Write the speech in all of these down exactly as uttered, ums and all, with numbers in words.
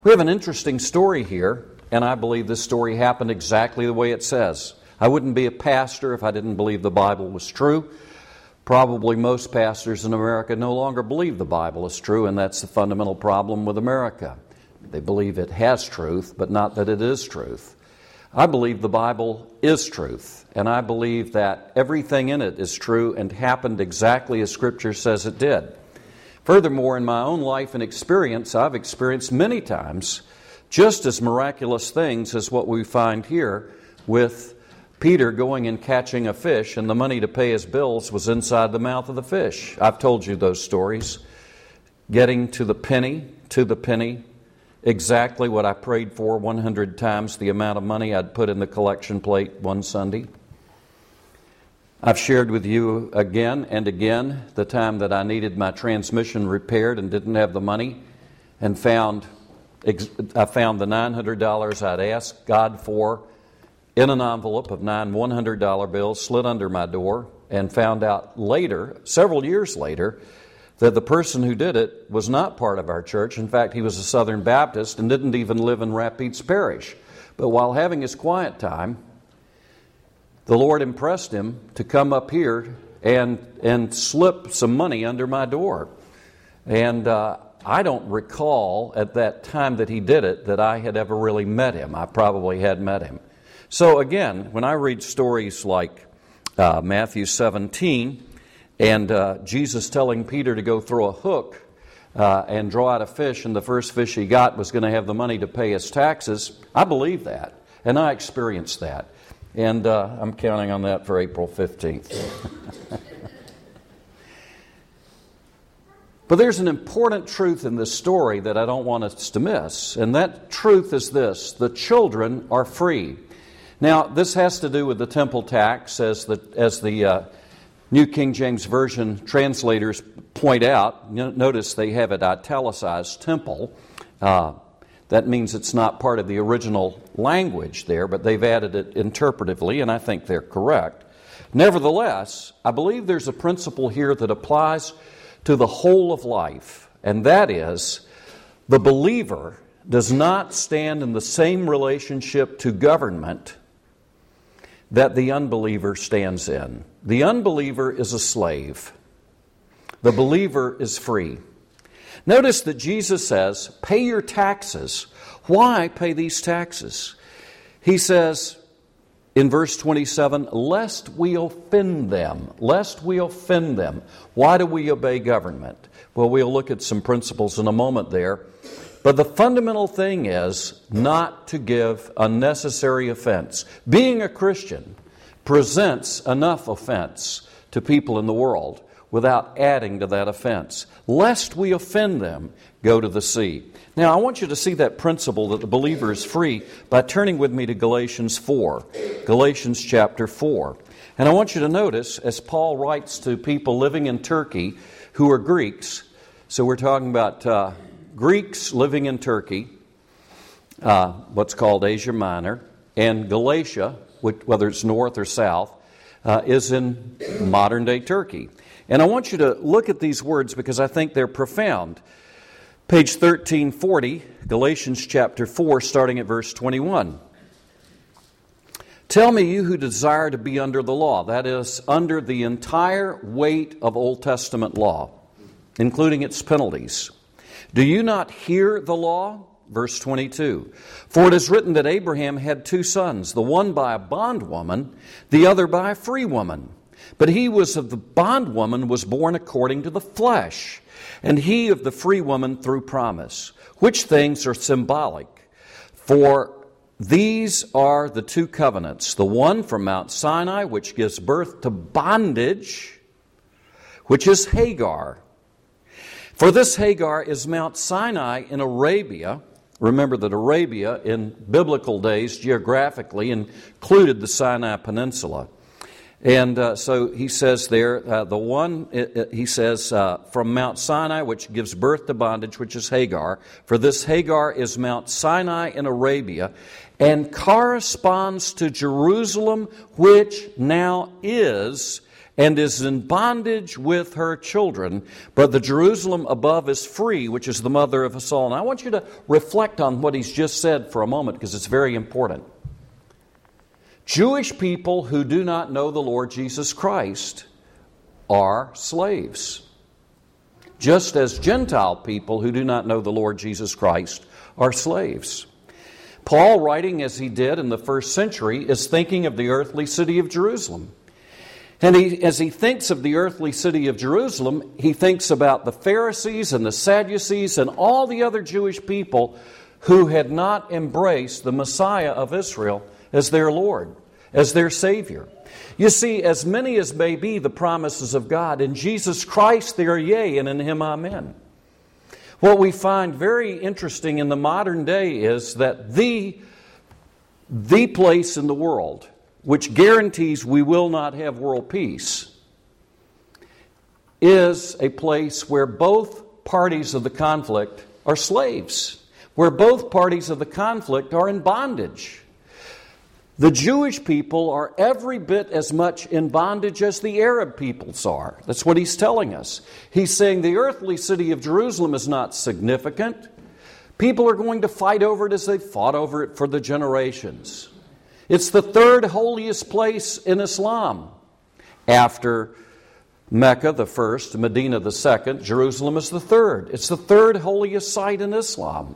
We have an interesting story here, and I believe this story happened exactly the way it says. I wouldn't be a pastor if I didn't believe the Bible was true. Probably most pastors in America no longer believe the Bible is true, and that's the fundamental problem with America. They believe it has truth, but not that it is truth. I believe the Bible is truth, and I believe that everything in it is true and happened exactly as Scripture says it did. Furthermore, in my own life and experience, I've experienced many times just as miraculous things as what we find here with Peter going and catching a fish, and the money to pay his bills was inside the mouth of the fish. I've told you those stories. Getting to the penny, to the penny, exactly what I prayed for, one hundred times the amount of money I'd put in the collection plate one Sunday. I've shared with you again and again the time that I needed my transmission repaired and didn't have the money, and found I found the nine hundred dollars I'd asked God for in an envelope of nine one hundred dollar bills slid under my door, and found out later, several years later, that the person who did it was not part of our church. In fact, he was a Southern Baptist and didn't even live in Rapides Parish. But while having his quiet time, the Lord impressed him to come up here and and slip some money under my door. And uh, I don't recall at that time that he did it that I had ever really met him. I probably had met him. So again, when I read stories like uh, Matthew seventeen and uh, Jesus telling Peter to go throw a hook uh, and draw out a fish, and the first fish he got was going to have the money to pay his taxes, I believe that, and I experienced that. And uh, I'm counting on that for April fifteenth. But there's an important truth in this story that I don't want us to miss, and that truth is this: the children are free. Now, this has to do with the temple tax, as the as the uh, New King James Version translators point out. Notice they have it italicized, temple. Uh, that means it's not part of the original language there, but they've added it interpretively, and I think they're correct. Nevertheless, I believe there's a principle here that applies to the whole of life, and that is the believer does not stand in the same relationship to government that the unbeliever stands in. The unbeliever is a slave. The believer is free. Notice that Jesus says, pay your taxes. Why pay these taxes? He says in verse twenty-seven, lest we offend them. Lest we offend them. Why do we obey government? Well, we'll look at some principles in a moment there. But the fundamental thing is not to give unnecessary offense. Being a Christian presents enough offense to people in the world without adding to that offense. Lest we offend them, go to the sea. Now, I want you to see that principle that the believer is free by turning with me to Galatians four. Galatians chapter four. And I want you to notice, as Paul writes to people living in Turkey who are Greeks, so we're talking about uh, Greeks living in Turkey, uh, what's called Asia Minor, and Galatia, which, whether it's north or south, uh, is in modern-day Turkey. And I want you to look at these words because I think they're profound. Page thirteen forty, Galatians chapter four, starting at verse twenty-one. Tell me, you who desire to be under the law, that is, under the entire weight of Old Testament law, including its penalties, do you not hear the law? Verse twenty-two. For it is written that Abraham had two sons, the one by a bondwoman, the other by a free woman. But he was of the bondwoman was born according to the flesh, and he of the free woman through promise, which things are symbolic. For these are the two covenants, the one from Mount Sinai, which gives birth to bondage, which is Hagar. For this Hagar is Mount Sinai in Arabia. Remember that Arabia in biblical days geographically included the Sinai Peninsula. And uh, so he says there, uh, the one, it, it, he says, uh, from Mount Sinai, which gives birth to bondage, which is Hagar. For this Hagar is Mount Sinai in Arabia, and corresponds to Jerusalem, which now is and is in bondage with her children, but the Jerusalem above is free, which is the mother of us all. And I want you to reflect on what he's just said for a moment, because it's very important. Jewish people who do not know the Lord Jesus Christ are slaves, just as Gentile people who do not know the Lord Jesus Christ are slaves. Paul, writing as he did in the first century, is thinking of the earthly city of Jerusalem. And he, as he thinks of the earthly city of Jerusalem, he thinks about the Pharisees and the Sadducees and all the other Jewish people who had not embraced the Messiah of Israel as their Lord, as their Savior. You see, as many as may be the promises of God, in Jesus Christ they are yea, and in Him amen. What we find very interesting in the modern day is that the, the place in the world which guarantees we will not have world peace is a place where both parties of the conflict are slaves, where both parties of the conflict are in bondage. The Jewish people are every bit as much in bondage as the Arab peoples are. That's what he's telling us. He's saying the earthly city of Jerusalem is not significant. People are going to fight over it as they fought over it for the generations. It's the third holiest place in Islam. After Mecca, the first, Medina, the second, Jerusalem is the third. It's the third holiest site in Islam.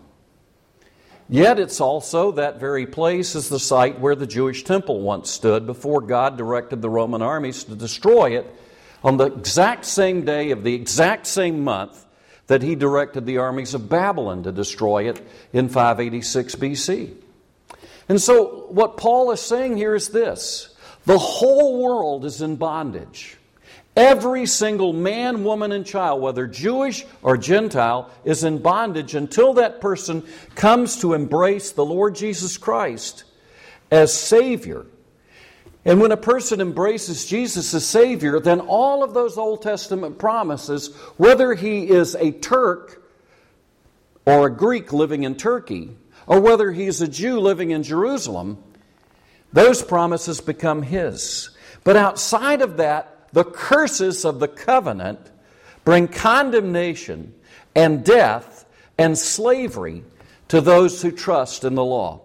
Yet it's also that very place is the site where the Jewish temple once stood before God directed the Roman armies to destroy it on the exact same day of the exact same month that he directed the armies of Babylon to destroy it in five eighty-six B C. And so what Paul is saying here is this: the whole world is in bondage. Every single man, woman, and child, whether Jewish or Gentile, is in bondage until that person comes to embrace the Lord Jesus Christ as Savior. And when a person embraces Jesus as Savior, then all of those Old Testament promises, whether he is a Turk or a Greek living in Turkey, or whether he is a Jew living in Jerusalem, those promises become his. But outside of that, the curses of the covenant bring condemnation and death and slavery to those who trust in the law.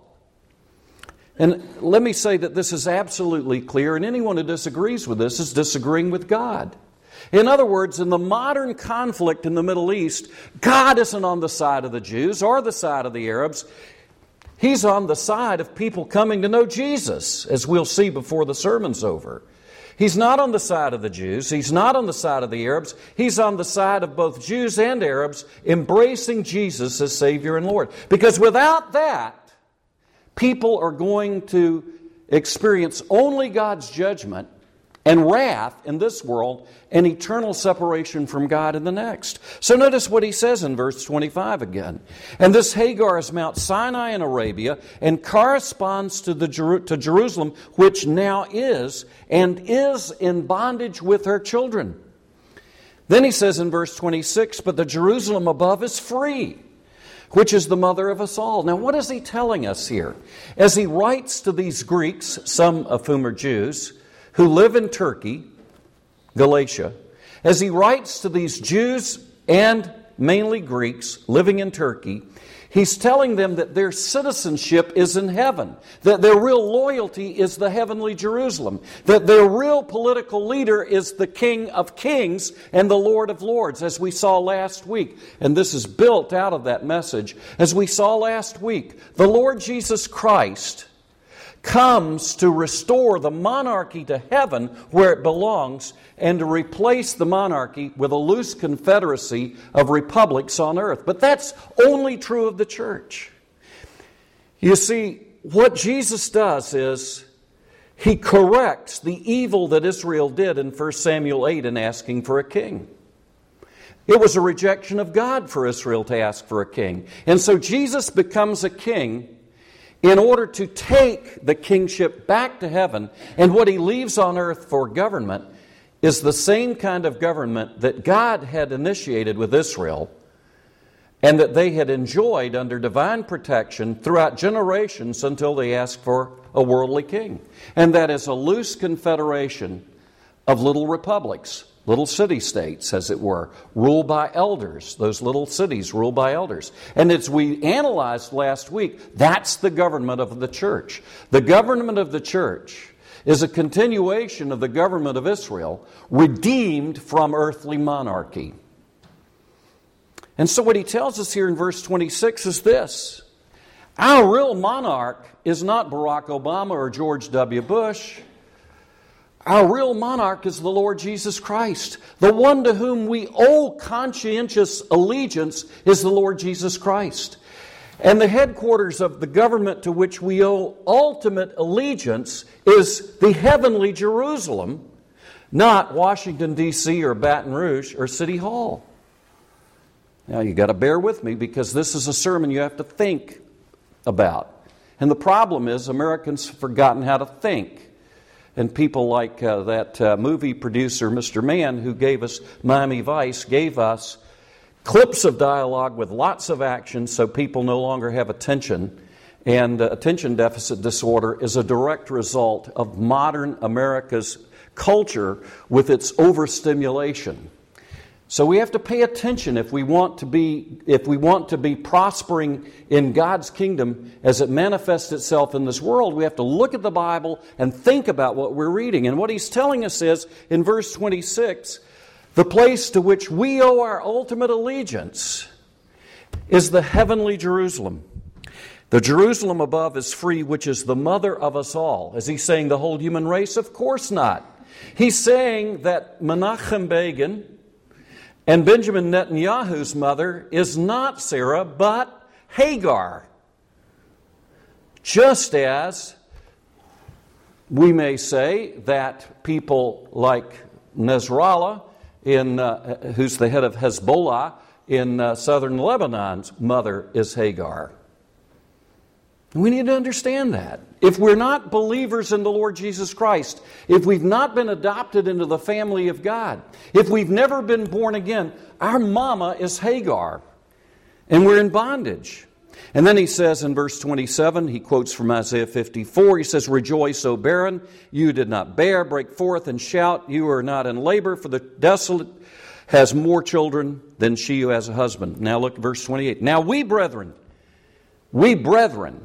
And let me say that this is absolutely clear, and anyone who disagrees with this is disagreeing with God. In other words, in the modern conflict in the Middle East, God isn't on the side of the Jews or the side of the Arabs. He's on the side of people coming to know Jesus, as we'll see before the sermon's over. He's not on the side of the Jews. He's not on the side of the Arabs. He's on the side of both Jews and Arabs, embracing Jesus as Savior and Lord. Because without that, people are going to experience only God's judgment and wrath in this world and eternal separation from God in the next. So notice what he says in verse twenty-five again. And this Hagar is Mount Sinai in Arabia and corresponds to, the Jer- to Jerusalem, which now is and is in bondage with her children. Then he says in verse twenty-six, but the Jerusalem above is free, which is the mother of us all. Now what is he telling us here? As he writes to these Greeks, some of whom are Jews, who live in Turkey, Galatia, as he writes to these Jews and mainly Greeks living in Turkey, he's telling them that their citizenship is in heaven, that their real loyalty is the heavenly Jerusalem, that their real political leader is the King of Kings and the Lord of Lords, as we saw last week. And this is built out of that message. As we saw last week, the Lord Jesus Christ comes to restore the monarchy to heaven where it belongs and to replace the monarchy with a loose confederacy of republics on earth. But that's only true of the church. You see, what Jesus does is he corrects the evil that Israel did in First Samuel eight in asking for a king. It was a rejection of God for Israel to ask for a king. And so Jesus becomes a king in order to take the kingship back to heaven, and what he leaves on earth for government is the same kind of government that God had initiated with Israel and that they had enjoyed under divine protection throughout generations until they asked for a worldly king. And that is a loose confederation of little republics, little city-states, as it were, ruled by elders. Those little cities ruled by elders. And as we analyzed last week, that's the government of the church. The government of the church is a continuation of the government of Israel, redeemed from earthly monarchy. And so what he tells us here in verse twenty-six is this: our real monarch is not Barack Obama or George W. Bush. Our real monarch is the Lord Jesus Christ. The one to whom we owe conscientious allegiance is the Lord Jesus Christ. And the headquarters of the government to which we owe ultimate allegiance is the heavenly Jerusalem, not Washington, D C or Baton Rouge or City Hall. Now you've got to bear with me, because this is a sermon you have to think about. And the problem is Americans have forgotten how to think. And people like uh, that uh, movie producer, Mister Mann, who gave us Miami Vice, gave us clips of dialogue with lots of action so people no longer have attention. And uh, attention deficit disorder is a direct result of modern America's culture with its overstimulation. So we have to pay attention if we want to be if we want to be prospering in God's kingdom as it manifests itself in this world. We have to look at the Bible and think about what we're reading. And what he's telling us is, in verse twenty-six, the place to which we owe our ultimate allegiance is the heavenly Jerusalem. The Jerusalem above is free, which is the mother of us all. Is he saying the whole human race? Of course not. He's saying that Menachem Begin and Benjamin Netanyahu's mother is not Sarah, but Hagar. Just as we may say that people like Nasrallah, in, uh, who's the head of Hezbollah in uh, southern Lebanon's mother is Hagar. And we need to understand that. If we're not believers in the Lord Jesus Christ, if we've not been adopted into the family of God, if we've never been born again, our mama is Hagar, and we're in bondage. And then he says in verse twenty-seven, he quotes from Isaiah fifty-four, he says, "Rejoice, O barren, you did not bear, break forth and shout, you are not in labor, for the desolate has more children than she who has a husband." Now look at verse twenty-eight. "Now we brethren, we brethren,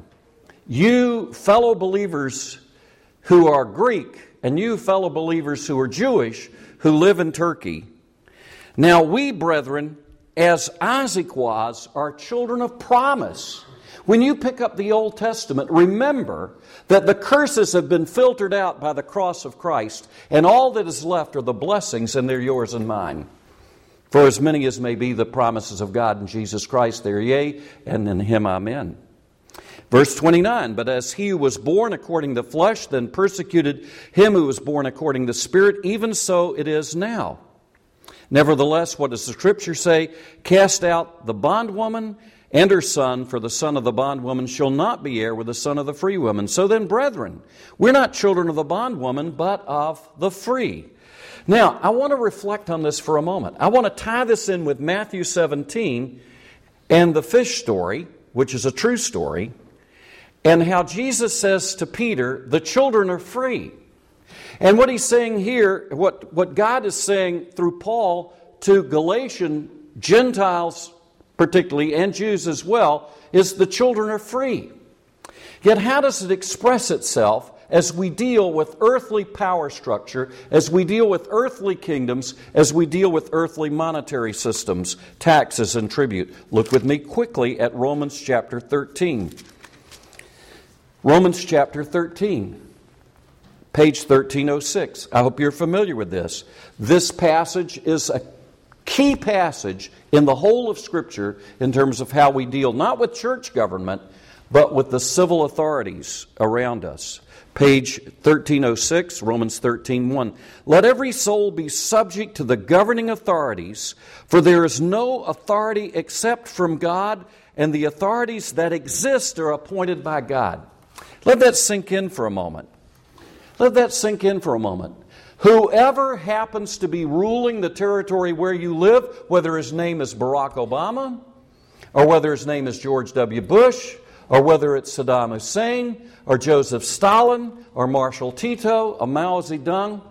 you fellow believers who are Greek, and you fellow believers who are Jewish, who live in Turkey, now we brethren, as Isaac was, are children of promise." When you pick up the Old Testament, remember that the curses have been filtered out by the cross of Christ, and all that is left are the blessings, and they're yours and mine. "For as many as may be the promises of God in Jesus Christ, they are yea, and in Him amen." Verse twenty-nine, "But as he who was born according to the flesh then persecuted him who was born according to the Spirit, even so it is now. Nevertheless, what does the Scripture say? Cast out the bondwoman and her son, for the son of the bondwoman shall not be heir with the son of the free woman. So then, brethren, we're not children of the bondwoman, but of the free." Now, I want to reflect on this for a moment. I want to tie this in with Matthew seventeen and the fish story, which is a true story, and how Jesus says to Peter, the children are free. And what he's saying here, what, what God is saying through Paul to Galatian Gentiles particularly, and Jews as well, is the children are free. Yet how does it express itself as we deal with earthly power structure, as we deal with earthly kingdoms, as we deal with earthly monetary systems, taxes and tribute? Look with me quickly at Romans chapter thirteen. Romans chapter thirteen. Page thirteen oh six. I hope you're familiar with this. This passage is a key passage in the whole of Scripture in terms of how we deal not with church government, but with the civil authorities around us. Page thirteen oh six, Romans thirteen one. "Let every soul be subject to the governing authorities, for there is no authority except from God, and the authorities that exist are appointed by God." Let that sink in for a moment. Let that sink in for a moment. Whoever happens to be ruling the territory where you live, whether his name is Barack Obama, or whether his name is George W. Bush, or whether it's Saddam Hussein, or Joseph Stalin, or Marshal Tito, or Mao Zedong,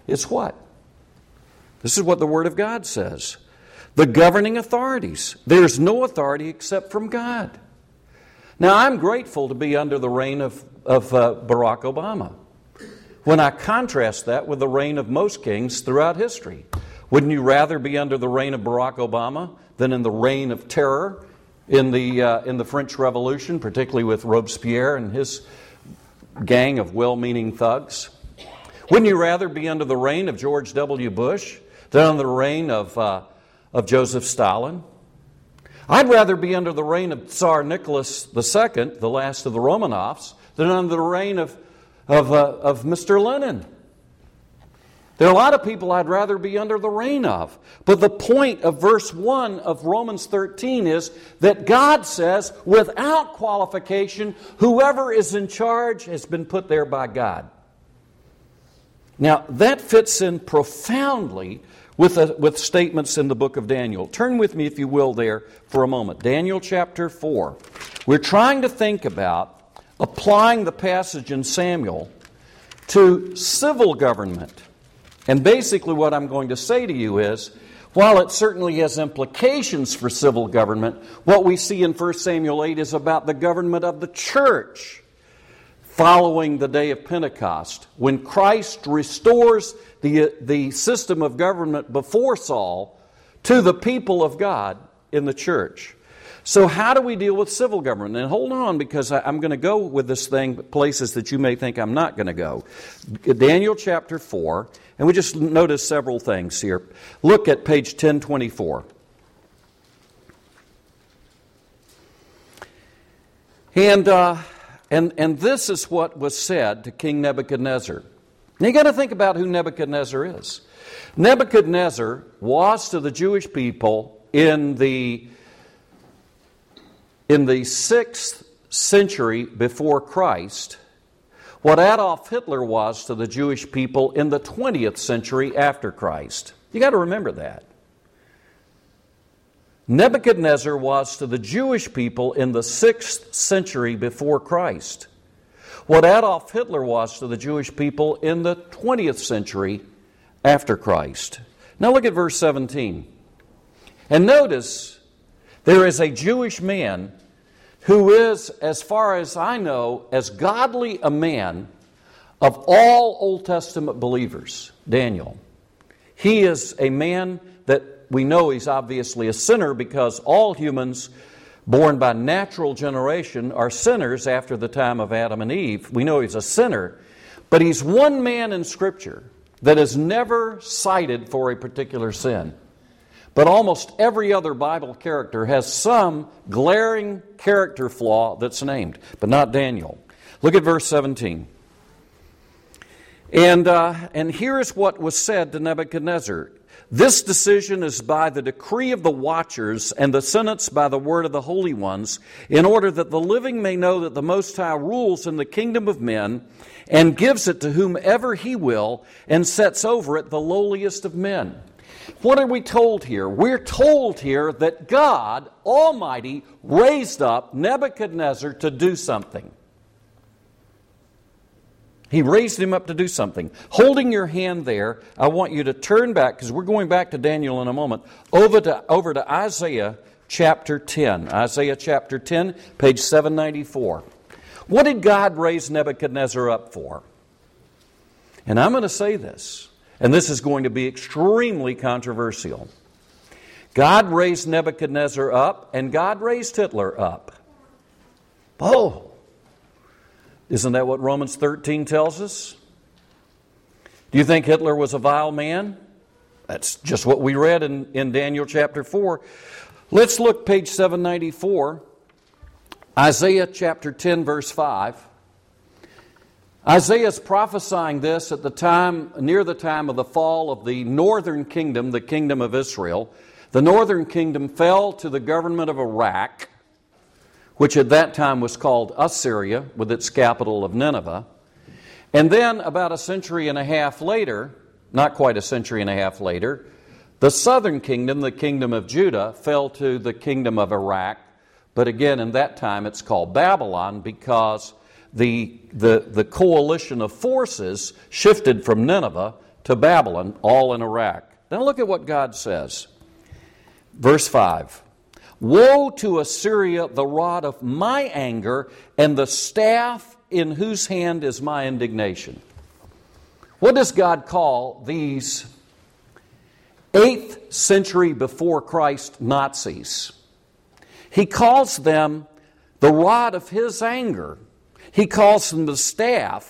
It's what? This is what the Word of God says. The governing authorities. There's no authority except from God. Now, I'm grateful to be under the reign of, of uh, Barack Obama. When I contrast that with the reign of most kings throughout history, wouldn't you rather be under the reign of Barack Obama than in the reign of terror in the uh, in the French Revolution, particularly with Robespierre and his gang of well-meaning thugs? Wouldn't you rather be under the reign of George W. Bush than under the reign of uh, of Joseph Stalin? I'd rather be under the reign of Tsar Nicholas the Second, the last of the Romanovs, than under the reign of of, uh, of Mister Lenin. There are a lot of people I'd rather be under the reign of. But the point of verse one of Romans thirteen is that God says, without qualification, whoever is in charge has been put there by God. Now, that fits in profoundly with, a, with statements in the book of Daniel. Turn with me, if you will, there for a moment. Daniel chapter four. We're trying to think about applying the passage in Samuel to civil government. And basically what I'm going to say to you is, while it certainly has implications for civil government, what we see in First Samuel eight is about the government of the church following the day of Pentecost, when Christ restores the, the system of government before Saul to the people of God in the church. So how do we deal with civil government? And hold on, because I, I'm going to go with this thing places that you may think I'm not going to go. Daniel chapter four, and we just notice several things here. Look at page ten twenty-four. And, uh, and, and this is what was said to King Nebuchadnezzar. Now you got to think about who Nebuchadnezzar is. Nebuchadnezzar was to the Jewish people in the In the sixth century before Christ, what Adolf Hitler was to the Jewish people in the twentieth century after Christ. You got to remember that. Nebuchadnezzar was to the Jewish people in the sixth century before Christ what Adolf Hitler was to the Jewish people in the twentieth century after Christ. Now look at verse seventeen. And notice, there is a Jewish man who is, as far as I know, as godly a man of all Old Testament believers, Daniel. He is a man that we know he's obviously a sinner, because all humans born by natural generation are sinners after the time of Adam and Eve. We know he's a sinner, but he's one man in Scripture that is never cited for a particular sin. But almost every other Bible character has some glaring character flaw that's named, but not Daniel. Look at verse seventeen. And, uh, and here is what was said to Nebuchadnezzar. This decision is by the decree of the watchers, and the sentence by the word of the holy ones, in order that the living may know that the Most High rules in the kingdom of men, and gives it to whomever He will, and sets over it the lowliest of men. What are we told here? We're told here that God Almighty raised up Nebuchadnezzar to do something. He raised him up to do something. Holding your hand there, I want you to turn back, because we're going back to Daniel in a moment, over to, over to Isaiah chapter ten. Isaiah chapter ten, page seven ninety-four. What did God raise Nebuchadnezzar up for? And I'm going to say this, and this is going to be extremely controversial. God raised Nebuchadnezzar up, and God raised Hitler up. Oh! Isn't that what Romans thirteen tells us? Do you think Hitler was a vile man? That's just what we read in, in Daniel chapter four. Let's look page seven ninety-four. Isaiah chapter ten, verse five. Isaiah is prophesying this at the time, near the time of the fall of the northern kingdom, the kingdom of Israel. The northern kingdom fell to the government of Iraq, which at that time was called Assyria, with its capital of Nineveh. And then about a century and a half later, not quite a century and a half later, the southern kingdom, the kingdom of Judah, fell to the kingdom of Iraq. But again, in that time it's called Babylon, because the, the, the coalition of forces shifted from Nineveh to Babylon, all in Iraq. Now look at what God says. Verse five. Woe to Assyria, the rod of my anger, and the staff in whose hand is my indignation. What does God call these eighth century before Christ Nazis? He calls them the rod of His anger. He calls them the staff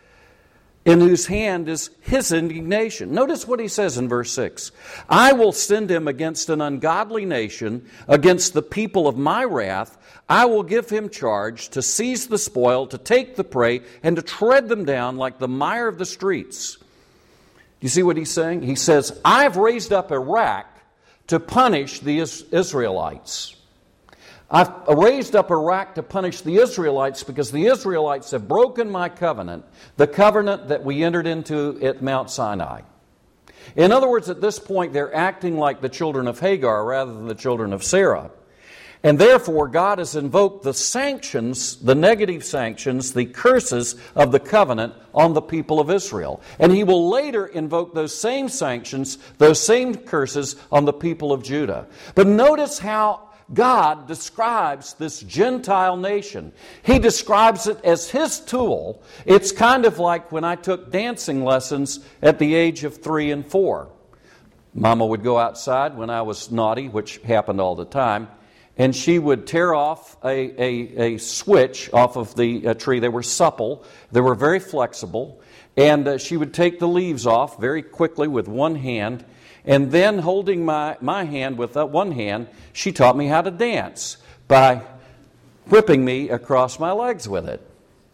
in whose hand is His indignation. Notice what He says in verse six. I will send him against an ungodly nation, against the people of my wrath. I will give him charge to seize the spoil, to take the prey, and to tread them down like the mire of the streets. You see what he's saying? He says, I've raised up Iraq to punish the Israelites. I've raised up Iraq to punish the Israelites because the Israelites have broken my covenant, the covenant that we entered into at Mount Sinai. In other words, at this point, they're acting like the children of Hagar rather than the children of Sarah. And therefore, God has invoked the sanctions, the negative sanctions, the curses of the covenant on the people of Israel. And He will later invoke those same sanctions, those same curses on the people of Judah. But notice how God describes this Gentile nation. He describes it as His tool. It's kind of like when I took dancing lessons at the age of three and four. Mama would go outside when I was naughty, which happened all the time, and she would tear off a, a, a switch off of the uh, tree. They were supple. They were very flexible. And uh, she would take the leaves off very quickly with one hand. And then holding my, my hand with that one hand, she taught me how to dance by whipping me across my legs with it.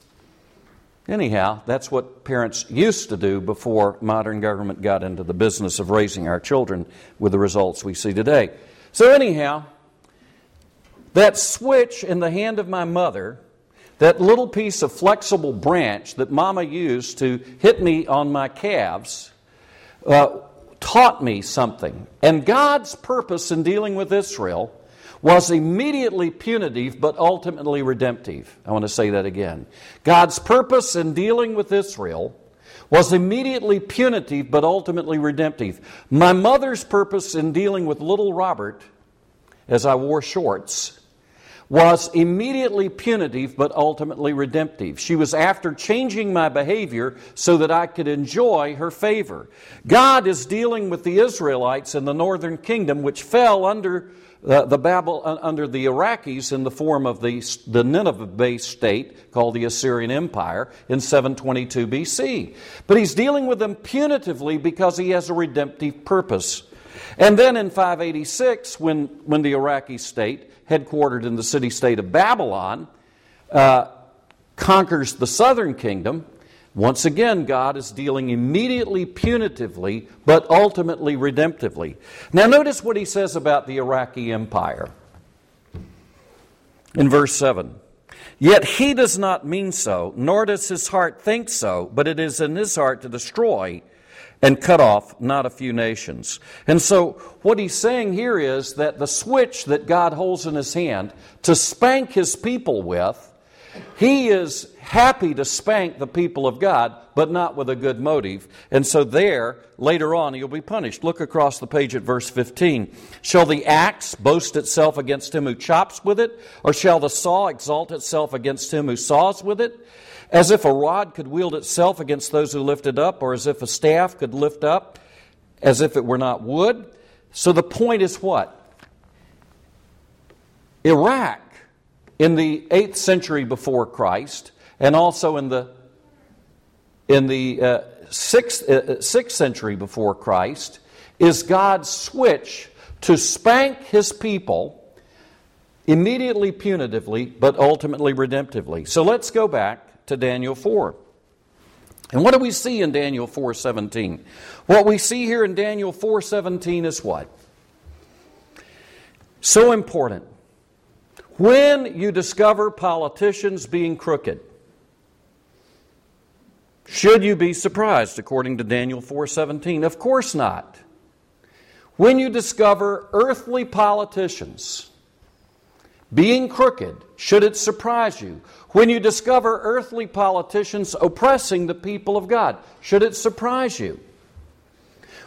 Anyhow, that's what parents used to do before modern government got into the business of raising our children with the results we see today. So anyhow, that switch in the hand of my mother, that little piece of flexible branch that Mama used to hit me on my calves, uh, taught me something. And God's purpose in dealing with Israel was immediately punitive but ultimately redemptive. I want to say that again. God's purpose in dealing with Israel was immediately punitive but ultimately redemptive. My mother's purpose in dealing with little Robert, as I wore shorts, was immediately punitive but ultimately redemptive. She was after changing my behavior so that I could enjoy her favor. God is dealing with the Israelites in the northern kingdom, which fell under uh, the Babel, uh, under the Iraqis in the form of the, the Nineveh-based state called the Assyrian Empire in seven twenty-two B C. But He's dealing with them punitively because He has a redemptive purpose. And then in five eighty-six, when, when the Iraqi state, headquartered in the city-state of Babylon, uh, conquers the southern kingdom, once again, God is dealing immediately punitively, but ultimately redemptively. Now notice what He says about the Iraqi Empire. In verse seven, yet He does not mean so, nor does His heart think so, but it is in His heart to destroy and cut off not a few nations. And so what He's saying here is that the switch that God holds in His hand to spank His people with, He is happy to spank the people of God, but not with a good motive. And so there, later on, He'll be punished. Look across the page at verse fifteen. Shall the axe boast itself against him who chops with it? Or shall the saw exalt itself against him who saws with it? As if a rod could wield itself against those who lift it up, or as if a staff could lift up, as if it were not wood. So the point is what? Iraq, in the eighth century before Christ, and also in the in the uh, sixth, uh, sixth century before Christ, is God's switch to spank His people immediately punitively, but ultimately redemptively. So let's go back to Daniel four. And what do we see in Daniel four seventeen? What we see here in Daniel four seventeen is what? So important. When you discover politicians being crooked, should you be surprised according to Daniel four seventeen? Of course not. When you discover earthly politicians being crooked, should it surprise you? When you discover earthly politicians oppressing the people of God, should it surprise you?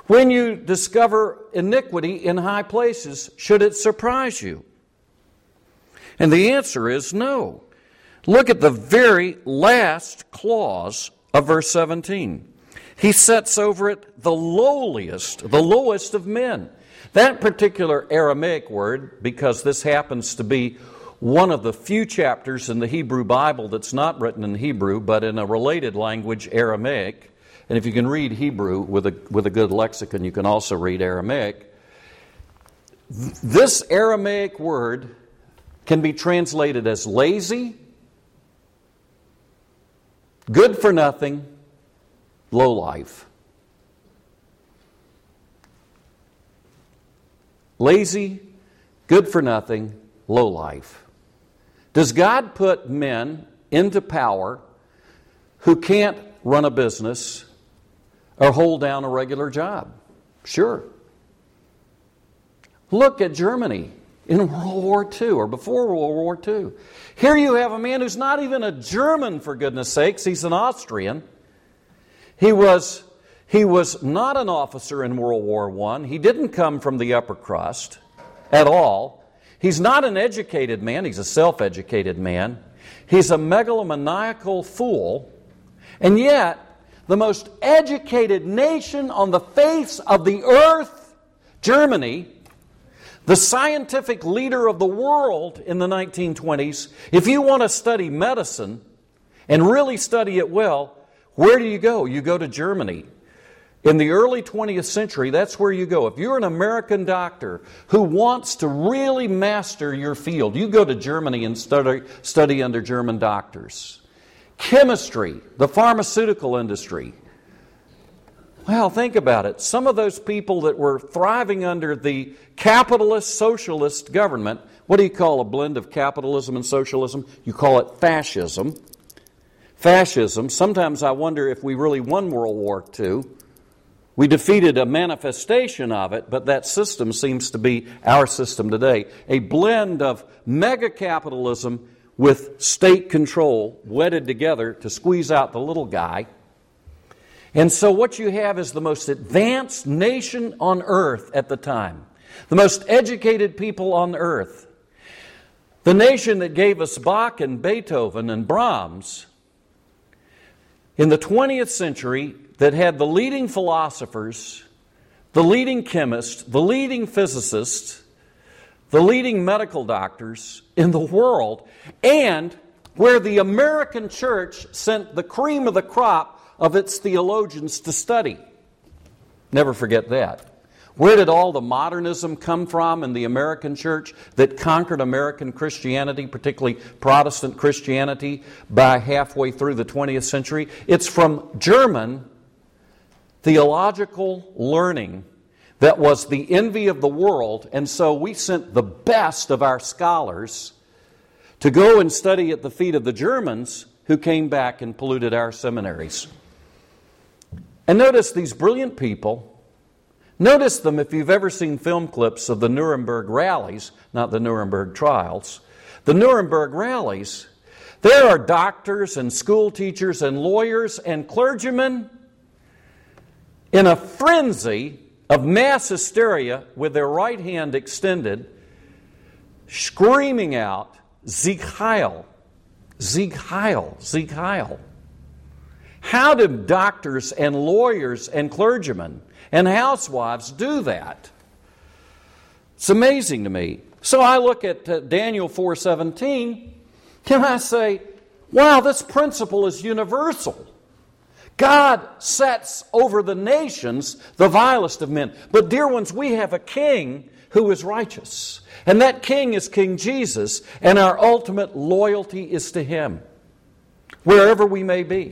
When you discover iniquity in high places, should it surprise you? And the answer is no. Look at the very last clause of verse seventeen. He sets over it the lowliest, the lowest of men. That particular Aramaic word, because this happens to be one of the few chapters in the Hebrew Bible that's not written in Hebrew, but in a related language, Aramaic. And if you can read Hebrew with a, with a good lexicon, you can also read Aramaic. This Aramaic word can be translated as lazy, good for nothing, low life. Lazy, good for nothing, low life. Does God put men into power who can't run a business or hold down a regular job? Sure. Look at Germany in World War Two or before World War Two. Here you have a man who's not even a German, for goodness sakes. He's an Austrian. He was, he was not an officer in World War One. He didn't come from the upper crust at all. He's not an educated man. He's a self-educated man. He's a megalomaniacal fool. And yet, the most educated nation on the face of the earth, Germany, the scientific leader of the world in the nineteen twenties, if you want to study medicine and really study it well, where do you go? You go to Germany. In the early twentieth century, that's where you go. If you're an American doctor who wants to really master your field, you go to Germany and study, study under German doctors. Chemistry, the pharmaceutical industry. Well, think about it. Some of those people that were thriving under the capitalist socialist government, what do you call a blend of capitalism and socialism? You call it fascism. Fascism. Sometimes I wonder if we really won World War Two. We defeated a manifestation of it, but that system seems to be our system today. A blend of mega-capitalism with state control wedded together to squeeze out the little guy. And so what you have is the most advanced nation on earth at the time. The most educated people on earth. The nation that gave us Bach and Beethoven and Brahms. In the twentieth century, that had the leading philosophers, the leading chemists, the leading physicists, the leading medical doctors in the world, and where the American church sent the cream of the crop of its theologians to study. Never forget that. Where did all the modernism come from in the American church that conquered American Christianity, particularly Protestant Christianity, by halfway through the twentieth century? It's from German theological learning that was the envy of the world, and so we sent the best of our scholars to go and study at the feet of the Germans who came back and polluted our seminaries. And notice these brilliant people. Notice them if you've ever seen film clips of the Nuremberg rallies, not the Nuremberg trials. The Nuremberg rallies, there are doctors and school teachers and lawyers and clergymen in a frenzy of mass hysteria with their right hand extended, screaming out, Sieg Heil, Sieg Heil, Sieg Heil. How do doctors and lawyers and clergymen and housewives do that? It's amazing to me. So I look at uh, Daniel four seventeen, and I say, wow, this principle is universal. God sets over the nations the vilest of men. But dear ones, we have a king who is righteous. And that king is King Jesus, and our ultimate loyalty is to him, wherever we may be.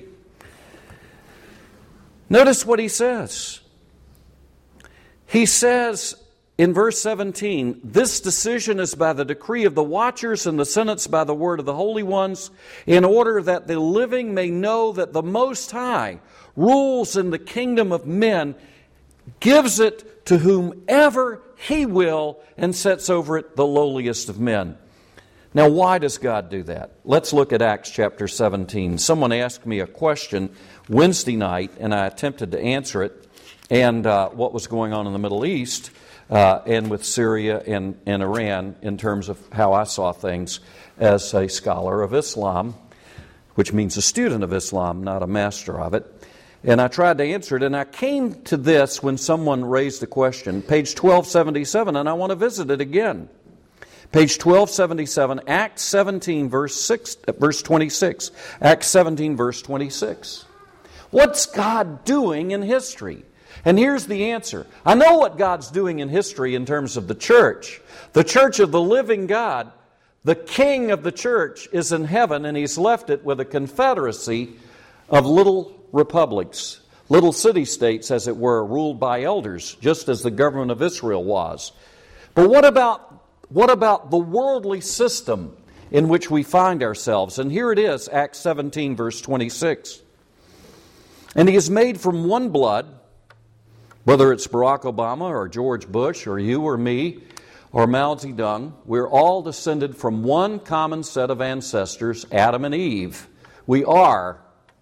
Notice what he says. He says in verse seventeen, this decision is by the decree of the watchers and the sentence by the word of the holy ones, in order that the living may know that the Most High rules in the kingdom of men, gives it to whomever he will, and sets over it the lowliest of men. Now, why does God do that? Let's look at Acts chapter seventeen. Someone asked me a question Wednesday night, and I attempted to answer it. and uh, what was going on in the Middle East uh, and with Syria and, and Iran in terms of how I saw things as a scholar of Islam, which means a student of Islam, not a master of it. And I tried to answer it, and I came to this when someone raised the question, page twelve seventy-seven, and I want to visit it again. Page twelve seventy-seven, Acts seventeen, verse six, verse twenty-six. Acts seventeen, verse twenty-six. What's God doing in history? And here's the answer. I know what God's doing in history in terms of the church. The church of the living God, the king of the church, is in heaven, and He's left it with a confederacy of little republics, little city-states, as it were, ruled by elders, just as the government of Israel was. But what about What about the worldly system in which we find ourselves? And here it is, Acts seventeen, verse twenty-six. And He is made from one blood, whether it's Barack Obama or George Bush or you or me or Mao Zedong, we're all descended from one common set of ancestors, Adam and Eve. We are.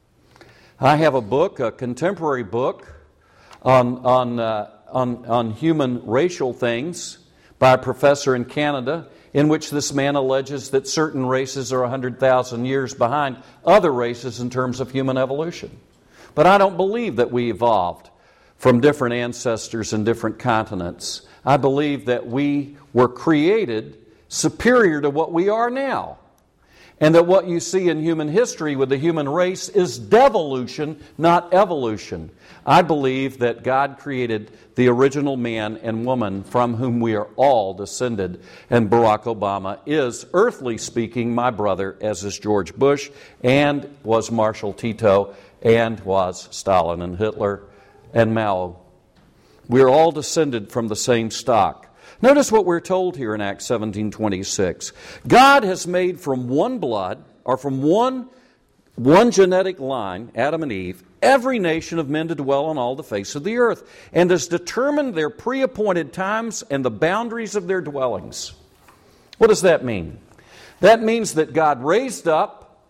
I have a book, a contemporary book on, on, uh, on, on human racial things, by a professor in Canada, in which this man alleges that certain races are one hundred thousand years behind other races in terms of human evolution. But I don't believe that we evolved from different ancestors in different continents. I believe that we were created superior to what we are now. And that what you see in human history with the human race is devolution, not evolution. I believe that God created the original man and woman from whom we are all descended. And Barack Obama is, earthly speaking, my brother, as is George Bush, and was Marshal Tito, and was Stalin and Hitler and Mao. We are all descended from the same stock. Notice what we're told here in Acts seventeen twenty-six. God has made from one blood, or from one, one genetic line, Adam and Eve, every nation of men to dwell on all the face of the earth, and has determined their pre-appointed times and the boundaries of their dwellings. What does that mean? That means that God raised up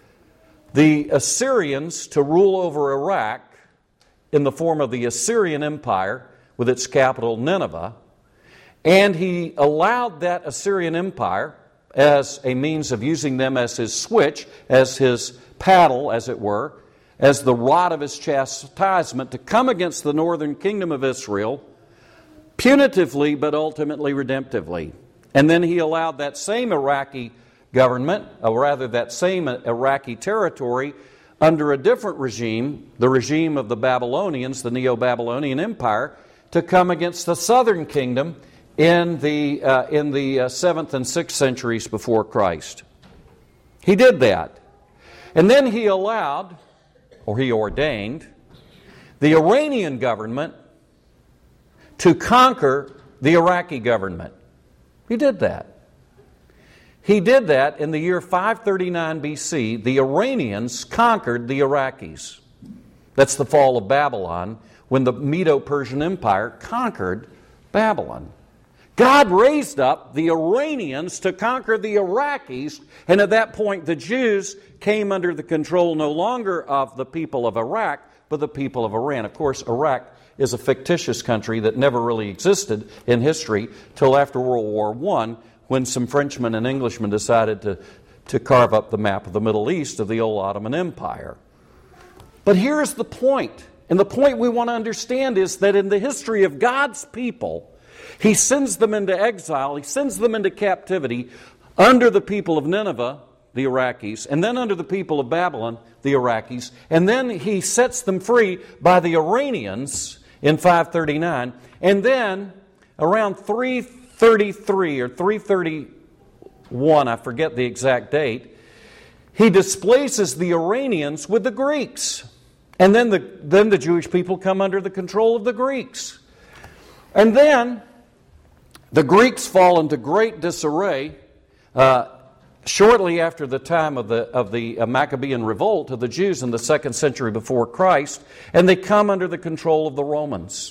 the Assyrians to rule over Iraq in the form of the Assyrian Empire with its capital Nineveh. And He allowed that Assyrian Empire, as a means of using them as His switch, as His paddle, as it were, as the rod of His chastisement, to come against the northern kingdom of Israel, punitively but ultimately redemptively. And then He allowed that same Iraqi government, or rather that same Iraqi territory, under a different regime, the regime of the Babylonians, the Neo-Babylonian Empire, to come against the southern kingdom in the uh, in the uh, seventh and sixth centuries before Christ. He did that. And then He allowed, or He ordained, the Iranian government to conquer the Iraqi government. He did that. He did that in the year five thirty-nine B C. The Iranians conquered the Iraqis. That's the fall of Babylon, when the Medo-Persian Empire conquered Babylon. God raised up the Iranians to conquer the Iraqis, and at that point the Jews came under the control no longer of the people of Iraq, but the people of Iran. Of course, Iraq is a fictitious country that never really existed in history till after World War One, when some Frenchmen and Englishmen decided to, to carve up the map of the Middle East of the old Ottoman Empire. But here's the point, and the point we want to understand is that in the history of God's people, He sends them into exile, He sends them into captivity under the people of Nineveh, the Iraqis, and then under the people of Babylon, the Iraqis, and then He sets them free by the Iranians in five thirty-nine, and then around three thirty-three or three thirty-one, I forget the exact date, He displaces the Iranians with the Greeks. And then the, then the Jewish people come under the control of the Greeks. And then the Greeks fall into great disarray uh, shortly after the time of the, of the uh, Maccabean revolt of the Jews in the second century before Christ, and they come under the control of the Romans.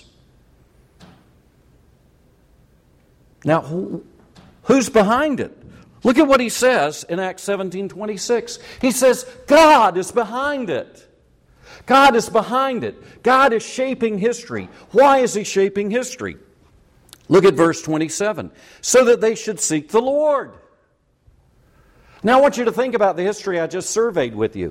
Now, who, who's behind it? Look at what he says in Acts seventeen twenty-six. He says, God is behind it. God is behind it. God is shaping history. Why is He shaping history? Look at verse twenty-seven. So that they should seek the Lord. Now I want you to think about the history I just surveyed with you.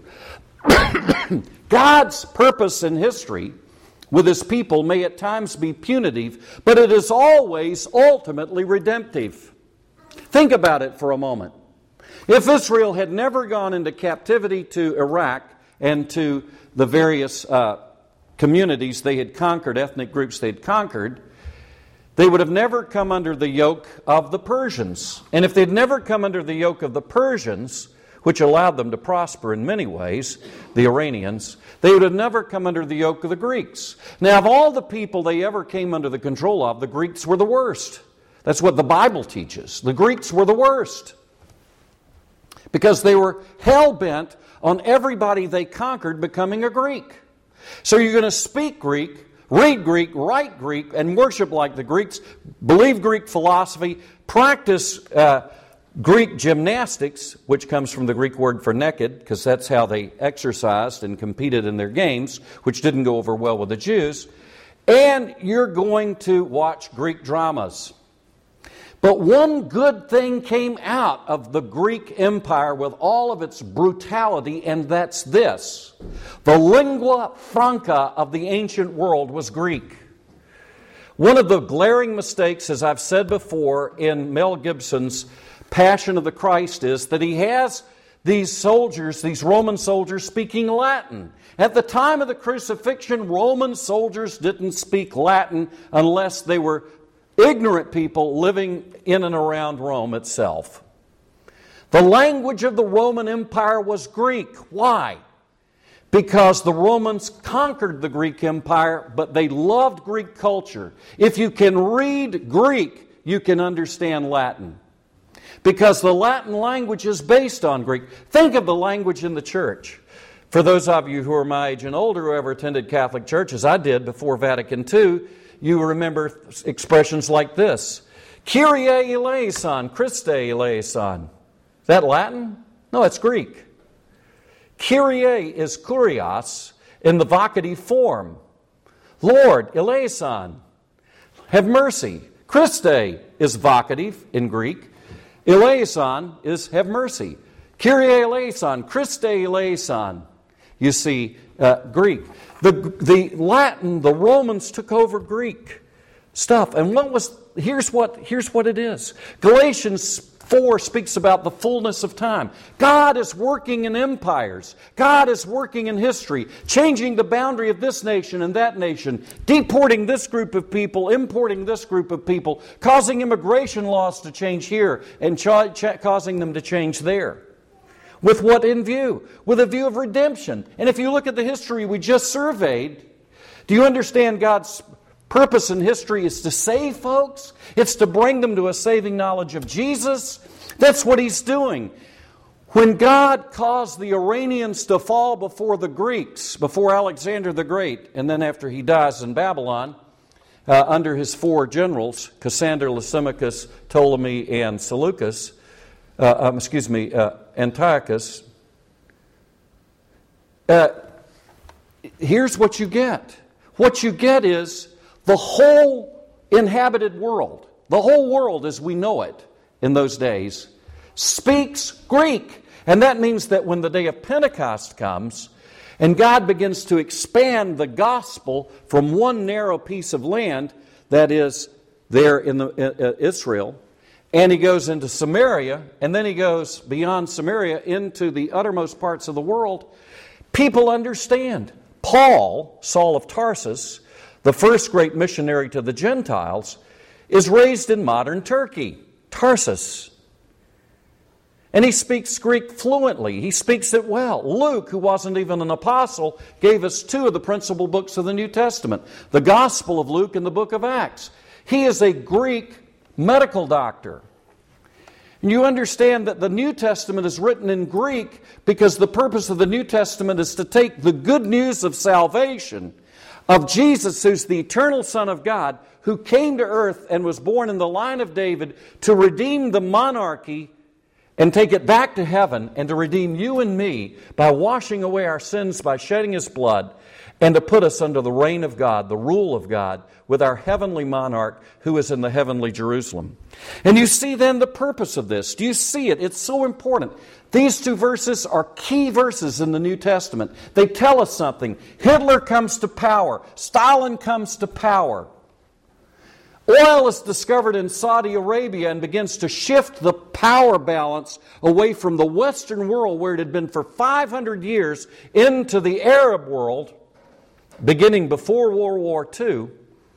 God's purpose in history with His people may at times be punitive, but it is always ultimately redemptive. Think about it for a moment. If Israel had never gone into captivity to Iraq and to the various uh, communities they had conquered, ethnic groups they had conquered, they would have never come under the yoke of the Persians. And if they'd never come under the yoke of the Persians, which allowed them to prosper in many ways, the Iranians, they would have never come under the yoke of the Greeks. Now, of all the people they ever came under the control of, the Greeks were the worst. That's what the Bible teaches. The Greeks were the worst. Because they were hell-bent on everybody they conquered becoming a Greek. So you're going to speak Greek, read Greek, write Greek, and worship like the Greeks, believe Greek philosophy, practice uh, Greek gymnastics, which comes from the Greek word for naked, because that's how they exercised and competed in their games, which didn't go over well with the Jews, and you're going to watch Greek dramas. But one good thing came out of the Greek Empire with all of its brutality, and that's this. The lingua franca of the ancient world was Greek. One of the glaring mistakes, as I've said before, in Mel Gibson's Passion of the Christ is that he has these soldiers, these Roman soldiers, speaking Latin. At the time of the crucifixion, Roman soldiers didn't speak Latin unless they were ignorant people living in and around Rome itself. The language of the Roman Empire was Greek. Why? Because the Romans conquered the Greek Empire, but they loved Greek culture. If you can read Greek, you can understand Latin. Because the Latin language is based on Greek. Think of the language in the church. For those of you who are my age and older who ever attended Catholic churches, I did before Vatican Two, you remember expressions like this. Kyrie eleison, Christe eleison. Is that Latin? No, it's Greek. Kyrie is kurios in the vocative form. Lord, eleison, have mercy. Christe is vocative in Greek. Eleison is have mercy. Kyrie eleison, Christe eleison. You see, uh, Greek. The, the Latin, the Romans took over Greek stuff. And what was, here's what, here's what it is. Galatians four speaks about the fullness of time. God is working in empires. God is working in history, changing the boundary of this nation and that nation, deporting this group of people, importing this group of people, causing immigration laws to change here and cha- cha- causing them to change there. With what in view? With a view of redemption. And if you look at the history we just surveyed, do you understand God's purpose in history is to save folks? It's to bring them to a saving knowledge of Jesus. That's what He's doing. When God caused the Iranians to fall before the Greeks, before Alexander the Great, and then after he dies in Babylon, uh, under his four generals, Cassander, Lysimachus, Ptolemy, and Seleucus, uh, um, excuse me, uh, Antiochus, uh, here's what you get. What you get is the whole inhabited world, the whole world as we know it in those days, speaks Greek. And that means that when the day of Pentecost comes and God begins to expand the gospel from one narrow piece of land, that is there in the, uh, Israel, and He goes into Samaria, and then He goes beyond Samaria into the uttermost parts of the world, people understand. Paul, Saul of Tarsus, the first great missionary to the Gentiles, is raised in modern Turkey, Tarsus. And he speaks Greek fluently. He speaks it well. Luke, who wasn't even an apostle, gave us two of the principal books of the New Testament, the Gospel of Luke and the book of Acts. He is a Greek medical doctor. And you understand that the New Testament is written in Greek because the purpose of the New Testament is to take the good news of salvation of Jesus, who's the eternal Son of God, who came to earth and was born in the line of David to redeem the monarchy and take it back to heaven and to redeem you and me by washing away our sins by shedding His blood, and to put us under the reign of God, the rule of God, with our heavenly monarch who is in the heavenly Jerusalem. And you see then the purpose of this. Do you see it? It's so important. These two verses are key verses in the New Testament. They tell us something. Hitler comes to power. Stalin comes to power. Oil is discovered in Saudi Arabia and begins to shift the power balance away from the Western world, where it had been for five hundred years, into the Arab world, beginning before World War Two,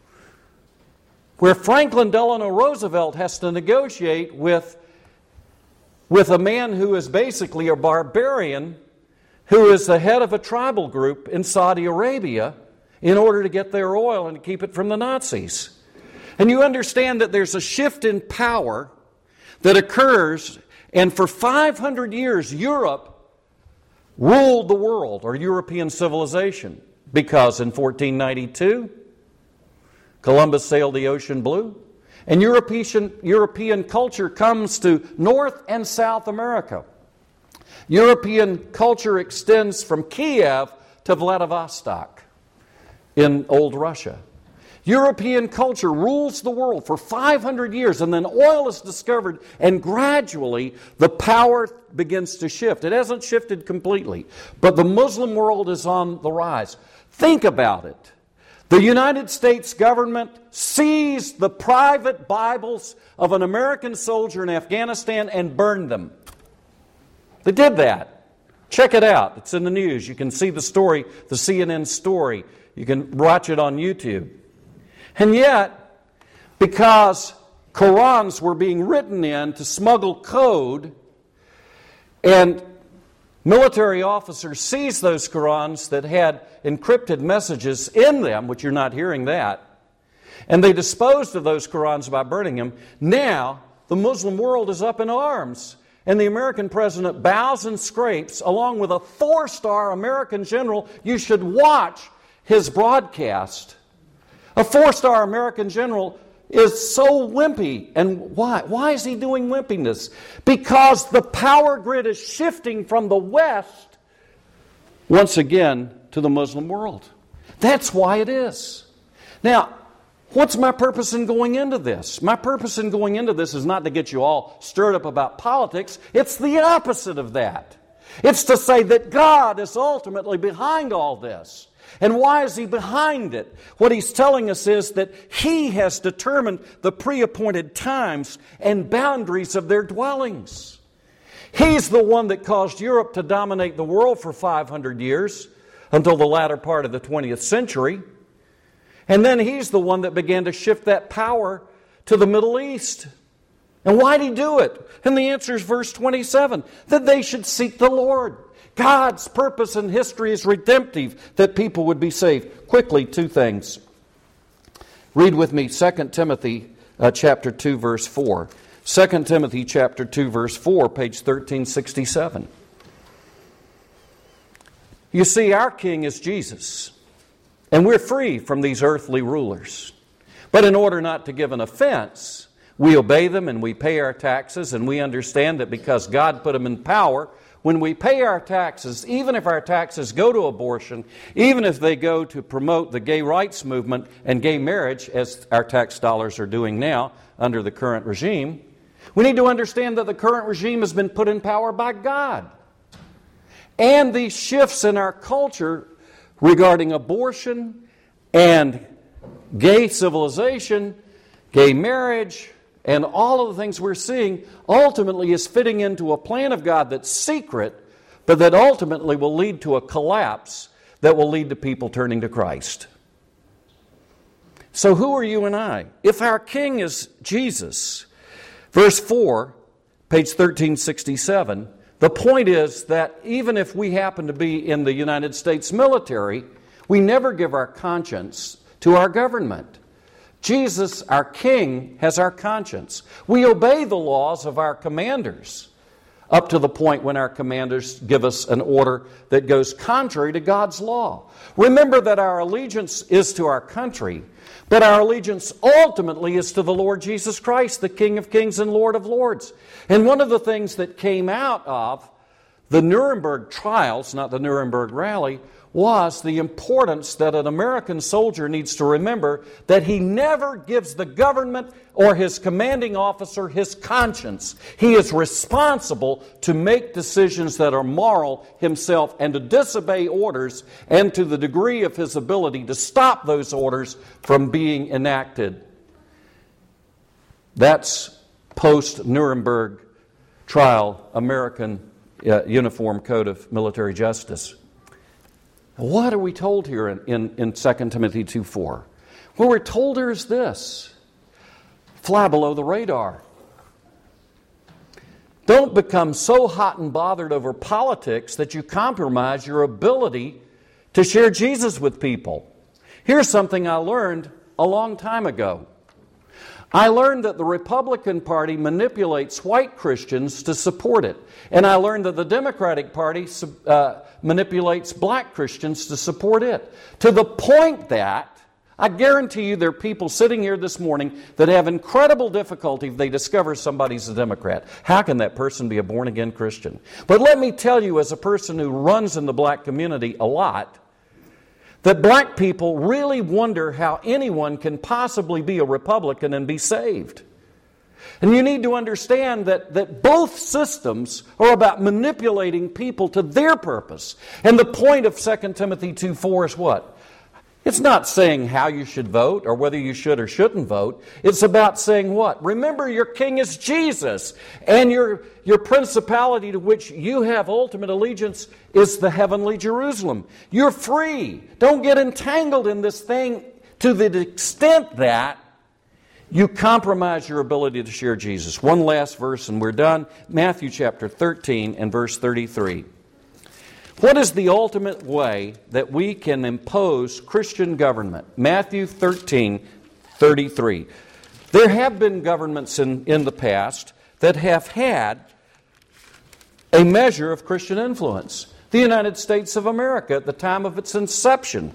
where Franklin Delano Roosevelt has to negotiate with, with a man who is basically a barbarian, who is the head of a tribal group in Saudi Arabia, in order to get their oil and to keep it from the Nazis. And you understand that there's a shift in power that occurs, and for five hundred years, Europe ruled the world, or European civilization, because in fourteen ninety-two, Columbus sailed the ocean blue, and European, European culture comes to North and South America. European culture extends from Kiev to Vladivostok in old Russia. European culture rules the world for five hundred years, and then oil is discovered, and gradually the power begins to shift. It hasn't shifted completely, but the Muslim world is on the rise. Think about it. The United States government seized the private Bibles of an American soldier in Afghanistan and burned them. They did that. Check it out. It's in the news. You can see the story, the C N N story. You can watch it on YouTube. And yet, because Qurans were being written in to smuggle code, and military officers seized those Qurans that had encrypted messages in them, which you're not hearing that, and they disposed of those Qurans by burning them. Now, the Muslim world is up in arms, and the American president bows and scrapes, along with a four-star American general. You should watch his broadcast. A four-star American general is so wimpy. And why? Why is he doing wimpiness? Because the power grid is shifting from the West, once again, to the Muslim world. That's why it is. Now, what's my purpose in going into this? My purpose in going into this is not to get you all stirred up about politics. It's the opposite of that. It's to say that God is ultimately behind all this. And why is He behind it? What He's telling us is that He has determined the pre-appointed times and boundaries of their dwellings. He's the one that caused Europe to dominate the world for five hundred years, until the latter part of the twentieth century. And then He's the one that began to shift that power to the Middle East. And why did He do it? And the answer is verse twenty-seven, that they should seek the Lord. God's purpose in history is redemptive, that people would be saved. Quickly, two things. Read with me Second Timothy uh, chapter two, verse four. Second Timothy chapter two, verse four, page thirteen sixty-seven. You see, our King is Jesus, and we're free from these earthly rulers. But in order not to give an offense, we obey them and we pay our taxes, and we understand that because God put them in power, when we pay our taxes, even if our taxes go to abortion, even if they go to promote the gay rights movement and gay marriage, as our tax dollars are doing now under the current regime, we need to understand that the current regime has been put in power by God. And these shifts in our culture regarding abortion and gay civilization, gay marriage, and all of the things we're seeing ultimately is fitting into a plan of God that's secret, but that ultimately will lead to a collapse that will lead to people turning to Christ. So who are you and I? If our King is Jesus, verse four, page thirteen sixty-seven, the point is that even if we happen to be in the United States military, we never give our conscience to our government. Jesus, our King, has our conscience. We obey the laws of our commanders, up to the point when our commanders give us an order that goes contrary to God's law. Remember that our allegiance is to our country, but our allegiance ultimately is to the Lord Jesus Christ, the King of Kings and Lord of Lords. And one of the things that came out of the Nuremberg trials, not the Nuremberg rally, was the importance that an American soldier needs to remember that he never gives the government or his commanding officer his conscience. He is responsible to make decisions that are moral himself and to disobey orders, and to the degree of his ability to stop those orders from being enacted. That's post-Nuremberg trial American uh, Uniform Code of Military Justice. What are we told here in, in, in Second Timothy two four? What we're told here is this: fly below the radar. Don't become so hot and bothered over politics that you compromise your ability to share Jesus with people. Here's something I learned a long time ago. I learned that the Republican Party manipulates white Christians to support it. And I learned that the Democratic Party uh, manipulates black Christians to support it. To the point that, I guarantee you there are people sitting here this morning that have incredible difficulty if they discover somebody's a Democrat. How can that person be a born-again Christian? But let me tell you, as a person who runs in the black community a lot, that black people really wonder how anyone can possibly be a Republican and be saved. And you need to understand that, that both systems are about manipulating people to their purpose. And the point of Second Timothy two four is what? It's not saying how you should vote or whether you should or shouldn't vote. It's about saying what? Remember, your king is Jesus, and your, your principality to which you have ultimate allegiance is the heavenly Jerusalem. You're free. Don't get entangled in this thing to the extent that you compromise your ability to share Jesus. One last verse and we're done. Matthew chapter thirteen and verse thirty-three. What is the ultimate way that we can impose Christian government? Matthew thirteen thirty-three. There have been governments in, in the past that have had a measure of Christian influence. The United States of America at the time of its inception,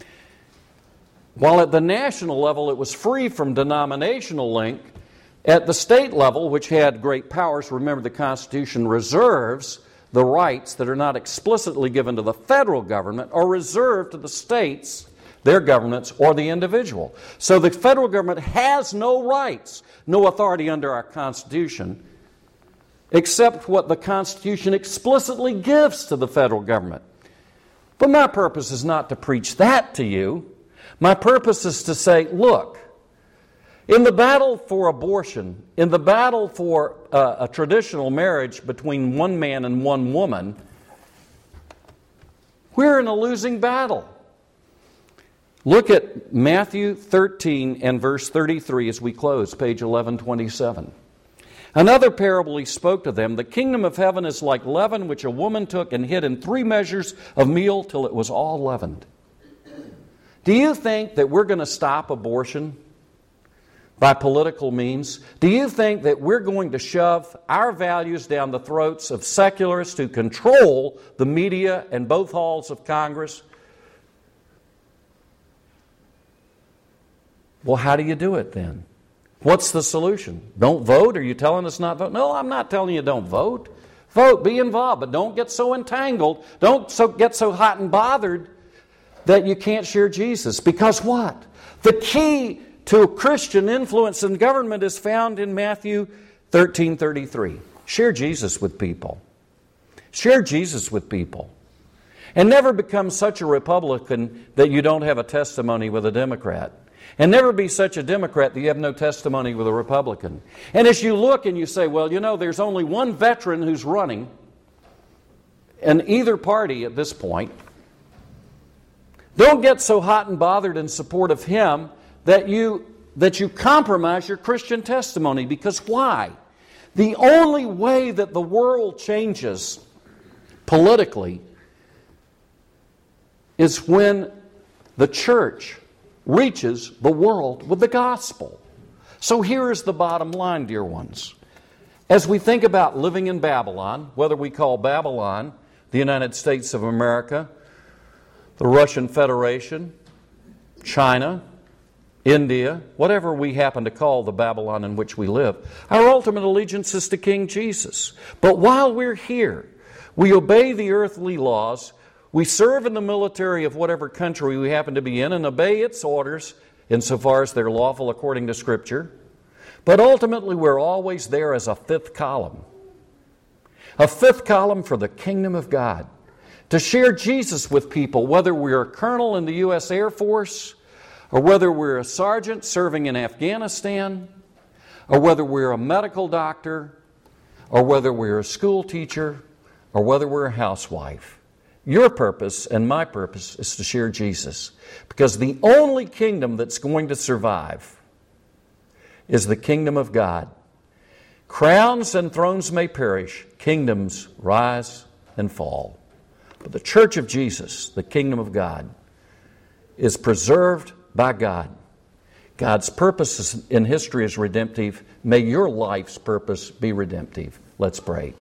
while at the national level it was free from denominational link, at the state level, which had great powers, remember the Constitution reserves the rights that are not explicitly given to the federal government are reserved to the states, their governments, or the individual. So the federal government has no rights, no authority under our Constitution, except what the Constitution explicitly gives to the federal government. But my purpose is not to preach that to you. My purpose is to say, look, in the battle for abortion, in the battle for uh, a traditional marriage between one man and one woman, we're in a losing battle. Look at Matthew thirteen and verse thirty-three as we close, page eleven twenty-seven. Another parable he spoke to them, the kingdom of heaven is like leaven which a woman took and hid in three measures of meal till it was all leavened. Do you think that we're going to stop abortion by political means? Do you think that we're going to shove our values down the throats of secularists who control the media and both halls of Congress? Well, how do you do it then? What's the solution? Don't vote? Are you telling us not to vote? No, I'm not telling you don't vote. Vote, be involved, but don't get so entangled. Don't so get so hot and bothered that you can't share Jesus. Because what? The key to Christian influence in government is found in Matthew thirteen thirty-three. Share Jesus with people. Share Jesus with people. And never become such a Republican that you don't have a testimony with a Democrat. And never be such a Democrat that you have no testimony with a Republican. And as you look and you say, well, you know, there's only one veteran who's running in either party at this point. Don't get so hot and bothered in support of him that you that you compromise your Christian testimony. Because why? The only way that the world changes politically is when the church reaches the world with the gospel. So here is the bottom line, dear ones. As we think about living in Babylon, whether we call Babylon the United States of America, the Russian Federation, China, India, whatever we happen to call the Babylon in which we live, our ultimate allegiance is to King Jesus. But while we're here, we obey the earthly laws, we serve in the military of whatever country we happen to be in and obey its orders insofar as they're lawful according to Scripture. But ultimately, we're always there as a fifth column. A fifth column for the kingdom of God. To share Jesus with people, whether we're a colonel in the U S Air Force, or whether we're a sergeant serving in Afghanistan, or whether we're a medical doctor, or whether we're a school teacher, or whether we're a housewife. Your purpose and my purpose is to share Jesus. Because the only kingdom that's going to survive is the kingdom of God. Crowns and thrones may perish, kingdoms rise and fall. But the church of Jesus, the kingdom of God, is preserved by God. God's purpose in history is redemptive. May your life's purpose be redemptive. Let's pray.